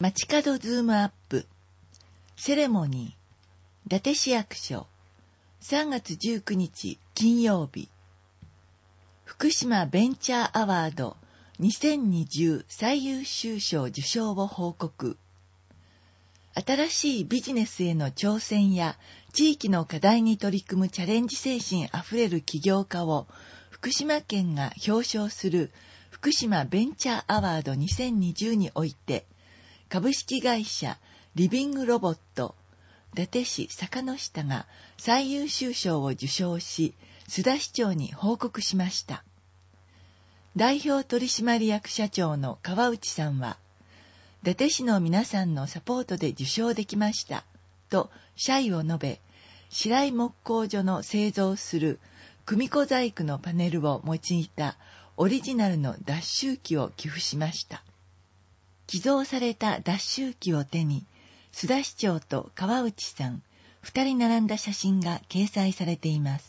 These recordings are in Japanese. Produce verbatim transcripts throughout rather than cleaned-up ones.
街角ズームアップセレモニー伊達市役所さんがつじゅうくにち金曜日福島ベンチャーアワードにせんにじゅう最優秀賞受賞を報告。新しいビジネスへの挑戦や地域の課題に取り組むチャレンジ精神あふれる起業家を福島県が表彰する福島ベンチャーアワードにせんにじゅうにおいて株式会社リビングロボット伊達市坂下が最優秀賞を受賞し、須田市長に報告しました。代表取締役社長の川内さんは、伊達市の皆さんのサポートで受賞できました、と謝意を述べ、白井木工所の製造する組子細工のパネルを用いたオリジナルの脱臭機を寄付しました。寄贈された脱臭機を手に、須田市長と川内さん、二人並んだ写真が掲載されています。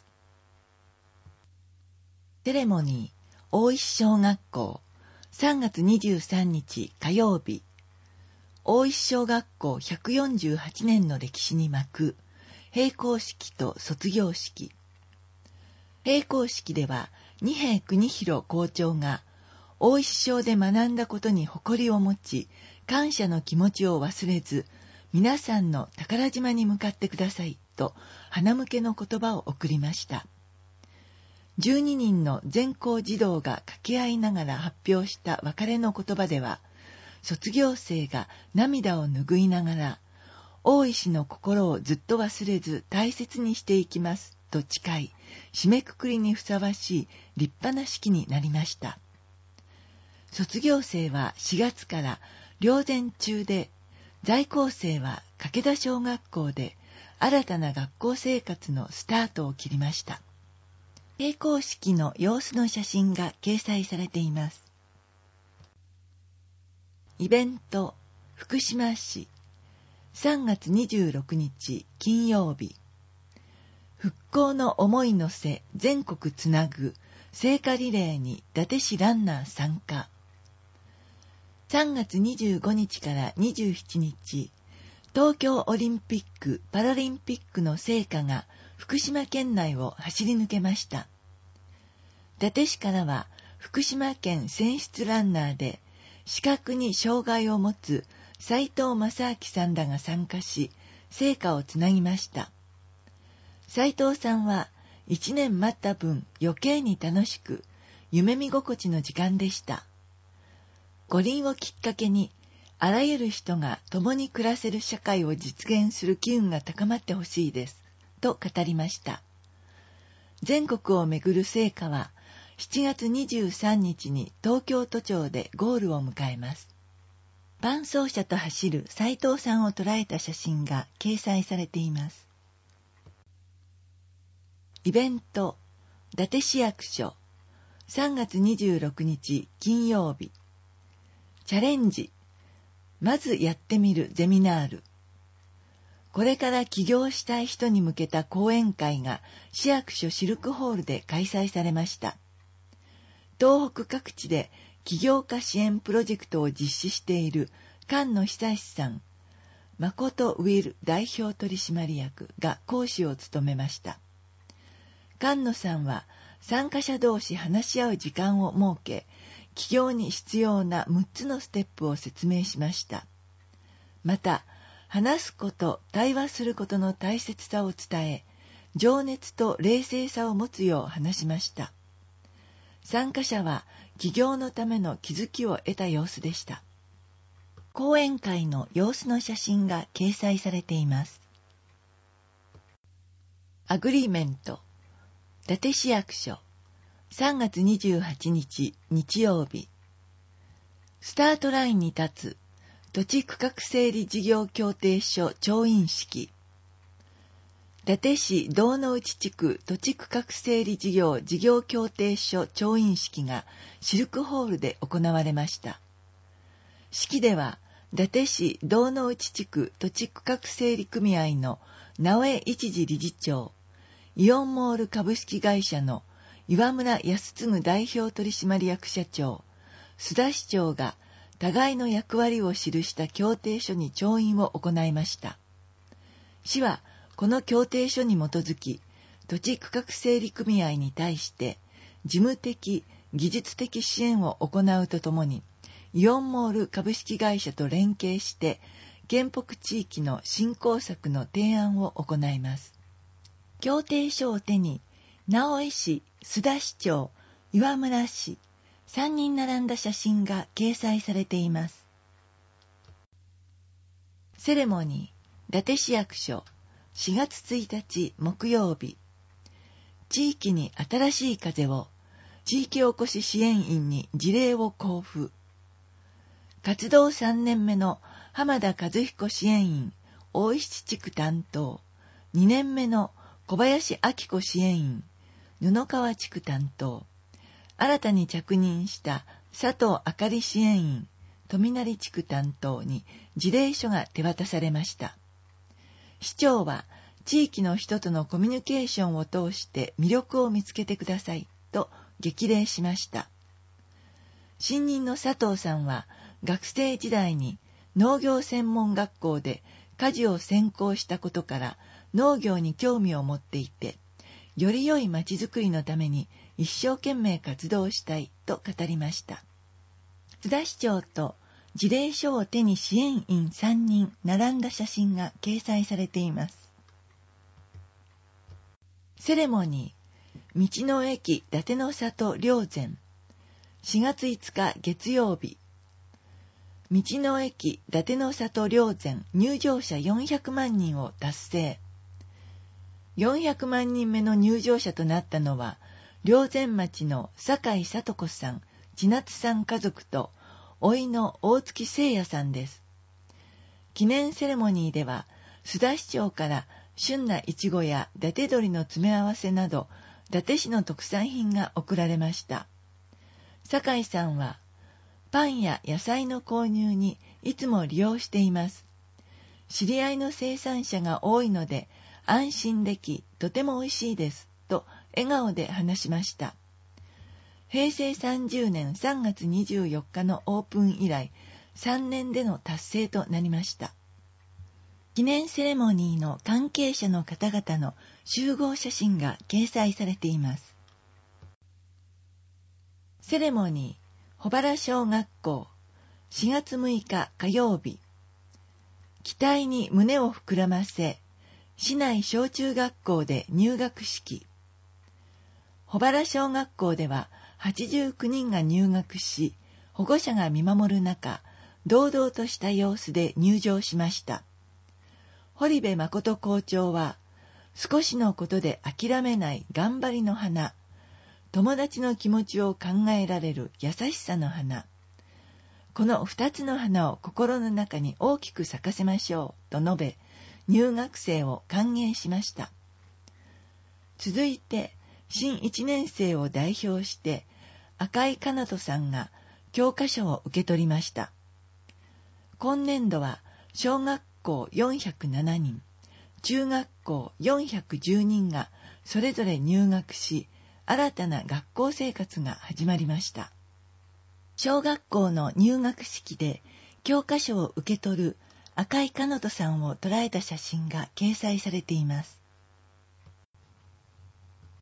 セレモニー、大石小学校、さんがつにじゅうさんにち火曜日。大石小学校ひゃくよんじゅうはちねんの歴史に幕、閉校式と卒業式。閉校式では、二瓶国広校長が、大石小で学んだことに誇りを持ち、感謝の気持ちを忘れず、皆さんの宝島に向かってくださいと花向けの言葉を送りました。じゅうににんの全校児童が掛け合いながら発表した別れの言葉では、卒業生が涙を拭いながら、大石の心をずっと忘れず大切にしていきますと誓い、締めくくりにふさわしい立派な式になりました。卒業生はしがつから寮前中で、在校生は掛田小学校で新たな学校生活のスタートを切りました。閉校式の様子の写真が掲載されています。イベント、福島市、さんがつにじゅうろくにち金曜日。復興の思い乗せ全国つなぐ聖火リレーに伊達市ランナー参加。さんがつにじゅうごにちからにじゅうしちにち、東京オリンピック・パラリンピックの聖火が福島県内を走り抜けました。伊達市からは福島県選出ランナーで視覚に障害を持つ斉藤正明さんらが参加し、聖火をつなぎました。斉藤さんはいちねん待った分余計に楽しく、夢見心地の時間でした。五輪をきっかけに、あらゆる人が共に暮らせる社会を実現する機運が高まってほしいです、と語りました。全国をめぐる聖火は、しちがつにじゅうさんにちに東京都庁でゴールを迎えます。伴走者と走る斉藤さんを捉えた写真が掲載されています。イベント、伊達市役所、さんがつにじゅうろくにち金曜日。チャレンジ、まずやってみるゼミナール。これから起業したい人に向けた講演会が市役所シルクホールで開催されました。東北各地で起業家支援プロジェクトを実施している菅野久志さん、誠ウィル代表取締役が講師を務めました。菅野さんは参加者同士話し合う時間を設け、起業に必要なむっつのステップを説明しました。また、話すこと、対話することの大切さを伝え、情熱と冷静さを持つよう話しました。参加者は起業のための気づきを得た様子でした。講演会の様子の写真が掲載されています。アグリーメント、伊達市役所、さんがつにじゅうはちにち日曜日。スタートラインに立つ土地区画整理事業協定書調印式。伊達市道之内地区土地区画整理事業事業協定書調印式がシルクホールで行われました。式では伊達市道之内地区土地区画整理組合の直江一次理事長、イオンモール株式会社の岩村康次代表取締役社長、須田市長が互いの役割を記した協定書に調印を行いました。市はこの協定書に基づき、土地区画整理組合に対して事務的、技術的支援を行うとともに、イオンモール株式会社と連携して、県北地域の振興策の提案を行います。協定書を手に、直江市、須田市長、岩村市、さんにん並んだ写真が掲載されています。セレモニー、伊達市役所、しがつついたち木曜日。地域に新しい風を、地域おこし支援員に辞令を交付。活動さんねんめの浜田和彦支援員、大石地区担当、にねんめの小林明子支援員、布川地区担当、新たに着任した佐藤あかり支援員、富成地区担当に辞令書が手渡されました。市長は、地域の人とのコミュニケーションを通して魅力を見つけてくださいと激励しました。新任の佐藤さんは学生時代に農業専門学校で果樹を専攻したことから農業に興味を持っていて、より良いまちづくりのために一生懸命活動したいと語りました。須田市長と辞令書を手に支援員さんにん並んだ写真が掲載されています。セレモニー、道の駅伊達の里霊山、しがついつか月曜日。道の駅伊達の里霊山入場者よんひゃくまんにんを達成。よんひゃくまんにんめの入場者となったのは、霊山町の酒井聡子さん、千夏さん家族と、甥の大月誠也さんです。記念セレモニーでは、須田市長から旬ないちごや伊達鶏の詰め合わせなど、伊達市の特産品が贈られました。酒井さんは、パンや野菜の購入にいつも利用しています。知り合いの生産者が多いので、安心でき、とても美味しいです、と笑顔で話しました。へいせいさんじゅうねんさんがつにじゅうよっかのオープン以来、さんねんでの達成となりました。記念セレモニーの関係者の方々の集合写真が掲載されています。セレモニー、保原小学校、しがつむいか火曜日。期待に胸を膨らませ、市内小中学校で入学式。保原小学校でははちじゅうきゅうにんが入学し、保護者が見守る中、堂々とした様子で入場しました。堀部誠校長は、少しのことで諦めない頑張りの花、友達の気持ちを考えられる優しさの花、この二つの花を心の中に大きく咲かせましょうと述べ、入学生を歓迎しました。続いて、新いちねんせいを代表して、赤井かなとさんが教科書を受け取りました。今年度は小学校よんひゃくななにん、中学校よんひゃくじゅうにんがそれぞれ入学し、新たな学校生活が始まりました。小学校の入学式で教科書を受け取る赤井かなとさんを捉えた写真が掲載されています。